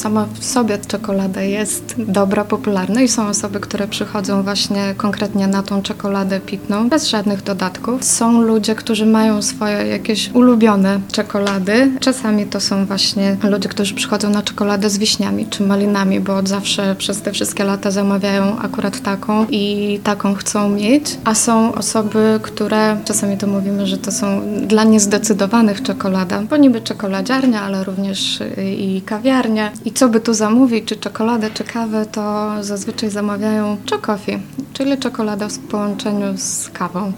sama w sobie czekolada jest dobra, popularna i są osoby, które przychodzą właśnie konkretnie na tą czekoladę pitną, bez żadnych dodatków. Są ludzie, którzy mają swoje jakieś ulubione czekolady. Czasami to są właśnie ludzie, którzy przychodzą na czekoladę z wiśniami czy malinami, bo od zawsze przez te wszystkie lata zamawiają akurat taką i taką chcą mieć. A są osoby, które, czasami to mówimy, że to są dla niezdecydowanych czekolada, bo niby czekoladziarnia, ale również i kawiarnia. I co by tu zamówić, czy czekoladę, czy kawę, to zazwyczaj zamawiają Chocofi, czyli czekoladę w połączeniu z kawą.